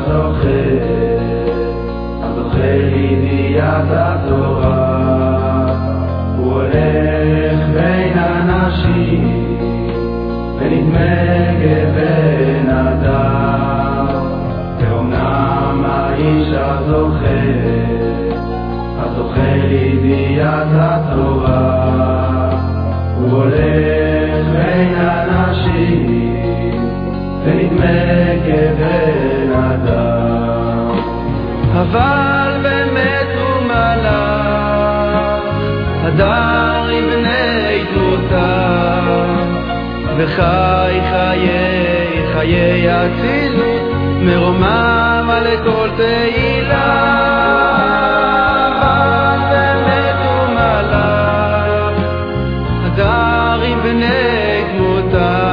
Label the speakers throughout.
Speaker 1: הזוכה לידיעת התורה, הוא הולך בין אנשים ונדמה כבן אדם, ואומנם האיש הזוכה לידיעת התורה, הוא הולך בין אנשים ונדמה כבן אדם, אבל באמת הוא מלאך, הדר עם בני תמותה, וחי חיי אצילות, מרומם על כל תהילה. אבל באמת הוא מלאך, הדר עם בני תמותה,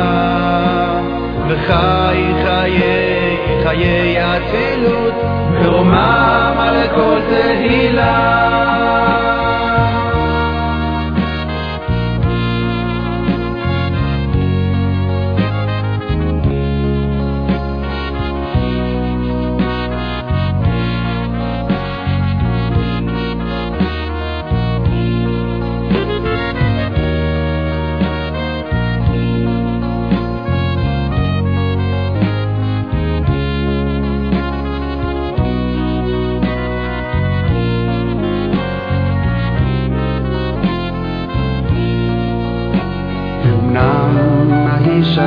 Speaker 1: וחי חיי אצילות, מרומם על כל תהילה. האיש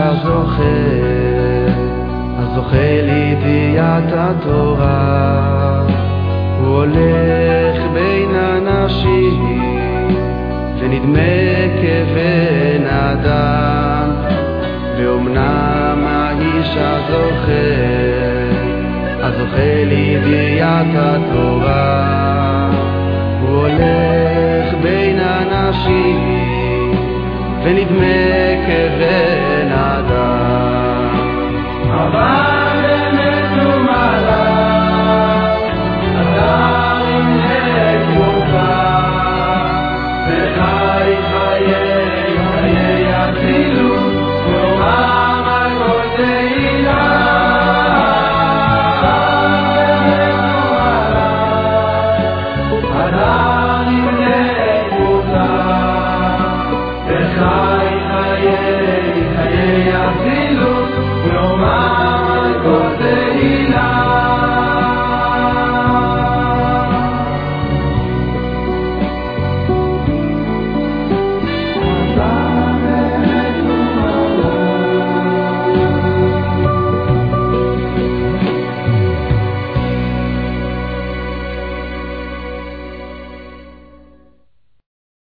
Speaker 1: הזוכה לידיעת התורה, הוא הולך בין אנשים ונדמה כבן אדם, ואומנם האיש הזוכה לידיעת התורה, הוא הולך בין אנשים ונדמה כבן אדם, אבל באמת הוא מלאך, הדר עם בני תמותה, וחי חיי אצילות, מרומם על כל תהילה. באמת הוא מלאך, הדר עם בני תמותה, חיי אצילות, מרומם על כל תהילה.